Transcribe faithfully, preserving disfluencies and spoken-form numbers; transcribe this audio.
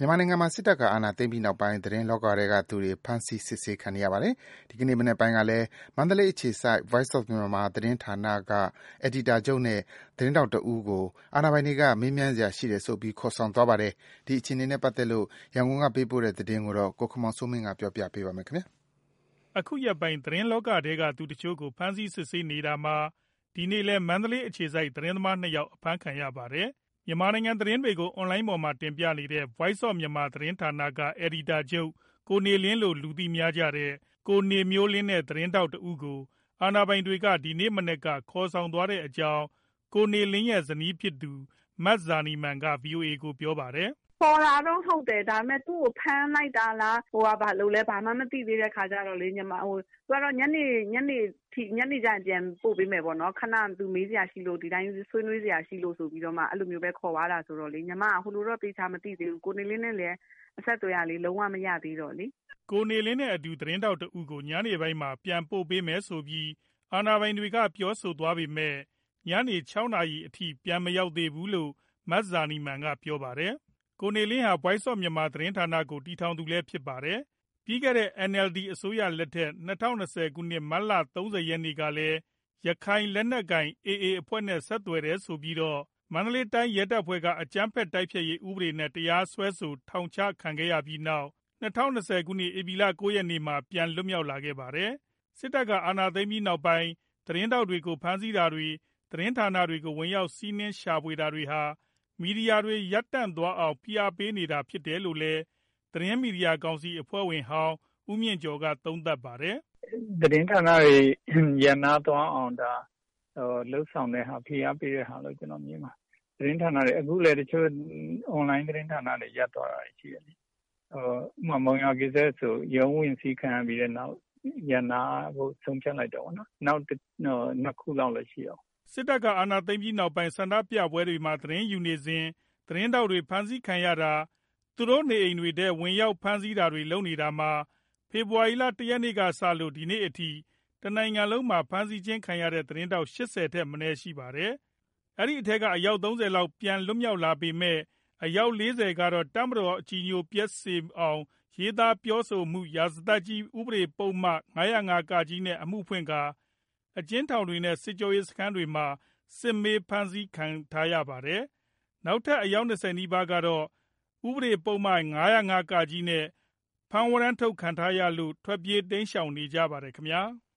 မြန်မာနိုင်ငံမှာစစ်တပ်ကအာဏာသိမ်းပြီးနောက်ပိုင်းသတင်းလောကထဲကသူတွေဖမ်းဆီးစစ်ဆေးခံနေရပါတယ်။ဒီကနေ့မနက်ပိုင်းကလည်းမန္တလေးအခြေစိုက် Voice of Myanmar သတင်းဌာနကအယ်ဒီတာချုပ်နဲ့သတင်းထောက်တဦးကိုအာဏာပိုင်တွေကမေးမြန်းစရာရှိတယ်ဆိုပြီးခေါ်ဆောင်သွားပါတယ်။ဒီအခြေအနေနဲ့ပတ်သက်လို့ရန်ကုန်ကပေးပို့တဲ့သတင်းကိုကိုခင်မောင်စိုးမင်းကပြောပြပေးပါမယ်။အခုရက်ပိုင်းသတင်းလောကထဲကသူတချို့ကိုဖမ်းဆီးစစ်ဆေးနေတာမှာဒီနေ့လည်းမန္တလေးအခြေစိုက်သတင်းသမားနှစ်ယောက်အဖမ်းခံရပါတယ်။မြန်မာနိုင်ငံသတင်းတွေကိုအွန်လိုင်းပေါ်မှာတင်ပြနေတဲ့ Voice of Myanmar သတင်းဌာနကအယ်ဒီတာချုပ်ကိုနေလင်းလို့လူသိများကြတဲ့ကိုနေမျိုးလင်းနဲ့သတင်းထောက်တဦးကိုအာဏာပိုင်တွေကဒီနေ့မနက်ကခေါ်ဆောင်သွားတဲ့အကြောင်းကိုနေလင်းရဲ့ဇနီးဖြစ်သူမဇာနည်မန်က ဗွီအိုအေကိုပြောပါတယ်။ခေါ်တာတော့ဟုတ်တယ်ဒါပေမဲ့သူ့ကိုဖမ်းလိုက်တာလားဟိုကဘာလို့လဲဘာမှမသိသေးတဲ့ခါကျတော့လေညီမဟိုသူကတော့ညနေညနေထိညနေကျရင်ပြန်ပို့ပေးမယ်ပေါ့နော်ခဏသူမေးစရာရှိလို့ဒီတိုင်းဆွေးနွေးစရာရှိလို့ဆိုပြီးတော့မှအဲ့လိုမျိုးပဲခေါ်သွားတာဆိုတော့လေညီမဟိုလိုတော့တေချာမသိသေးဘူးကိုနေလင်းနဲ့လည်းအဆက်အသွယ်ရလေလုံးဝမရသေးတော့လေကိုနေလင်းနဲ့အတူသတင်းတောက်တဦးကိုညနေပိုင်းမှာပြန်ပို့ပေးမယ်ဆိုပြီးအာဏာပိုင်တွေကပြောဆိုသွားပေမဲ့ညနေ၆နာရီအထိပြန်မရောက်သေးဘူးလို့မဇာနည်မန်ကပြောပါတယ်ကိုနေလင်းဟာ Voice of Myanmar သတင်းဌာနကိုတည်ထောင်သူလည်းဖြစ်ပါတယ်။ပြီးခဲ့တဲ့ အန် အယ်လ် ဒီ အစိုးရလက်ထက်၂၀၂၀ခုနှစ်မတ်လ၃၀ရက်နေ့ကလည်းရခိုင်လက်နက်ကိုင် အေအေ အဖွဲ့နဲ့ဆက်သွယ်တယ်ဆိုပြီးတော့မန္တလေးတိုင်းရဲတပ်ဖွဲ့ကအကြမ်းဖက်တိုက်ဖျက်ရေးဥပဒေနဲ့တရားစွဲဆိုထောင်ချခံခဲ့ရပြီးနောက်၂၀၂၀ခုနှစ်ဧပြီလ၉ရက်နေ့မှာပြန်လွတ်မြောက်လာခဲ့ပါတယ်။စစ်တပ်ကအာဏာသိမ်းပြီးနောက်ပိုင်းသတင်းထောက်တွေကိုဖမ်းဆီးတာတွေသတင်းဌာနတွေကိုဝင်ရောက်စီးနင်းရှာဖွေတာတွေဟာမီဒီယာတွေရပ်တန့်သွားအောင်ဖိအားပေးနေတာဖြစ်တယ်လို့လည်းသတင်းမီဒီယာကောင်စီအဖွဲ့ဝင်ဟောင်းဦးမြင့်ကျော်ကသုံးသပ်ပါတယ်။သတင်းဌာနတွေရပ်နားသွားအောင်ဒါလှုပ်ဆောင်တဲ့ဟာဖိအားပေးတဲ့ဟာလို့ကျွန်တော်မြင်ပါသတင်းဌာနတွေအခုလည်းတချို့ online သတင်းဌာနတွေရပ်သွားတာရှိတယ်လေ။ဟိုဥပမာမုံရွာကိစ္စဆိုရုံးဝင်စီးခံပြီးတဲ့နောက်ရပ်နားဖို့ဆုံးဖြတ်လိုက်တော့နော်။နောက်နှစ်ခုလောက်လည်းရှိအောင်စစ်တပ်ကအာဏာသိမ်းပြီးနောက်ပိုင်းဆန္ဒပြပွဲတွေမှာသတင်းယူနေစဉ်သတင်းတောက်တွေဖမ်းဆီးခံရတာသူတို့နေအိမ်တွေထဲဝင်ရောက်ဖမ်းဆီးတာတွေလုပ်နေတာမှာဖေဖော်ဝါရီလ၁ရက်နေ့ကစလို့ဒီနေ့အထိတနိုင်ငံလုံးမှာဖမ်းဆီးခြင်းခံရတဲ့သတင်းတောက်၈၀ထက်မနည်းရှိပါတယ်။အဲ့ဒီအထက်ကအယောက်၃၀လောက်ပြန်လွတ်မြောက်လာပေမဲ့အယောက်၄၀ကတော့တပ်မတော်အကြီးအကျယ်ပျက်စေအောင်ရေးသားပြောဆိုမှုရာဇသတ်ကြီးဥပဒေပုံမှန်၅၀၅ကကြီးနဲ့အမှုဖွင့်ကာအကျဉ်းထောင်တွေနဲ့စစ်ကြောရေးစခန်းတွေမှာစစ်မေးဖမ်းဆီးခံထားရပါတယ်။နောက်ထပ်အယောက်၂၀နီးပါးကတော့ဥပဒေပုံမှန်၅၀၅ကကြီးနဲ့ဖမ်းဝရမ်းထုတ်ခံထားရလို့ထွက်ပြေးတိမ်းရှောင်နေကြပါတယ်ခင်ဗျာ။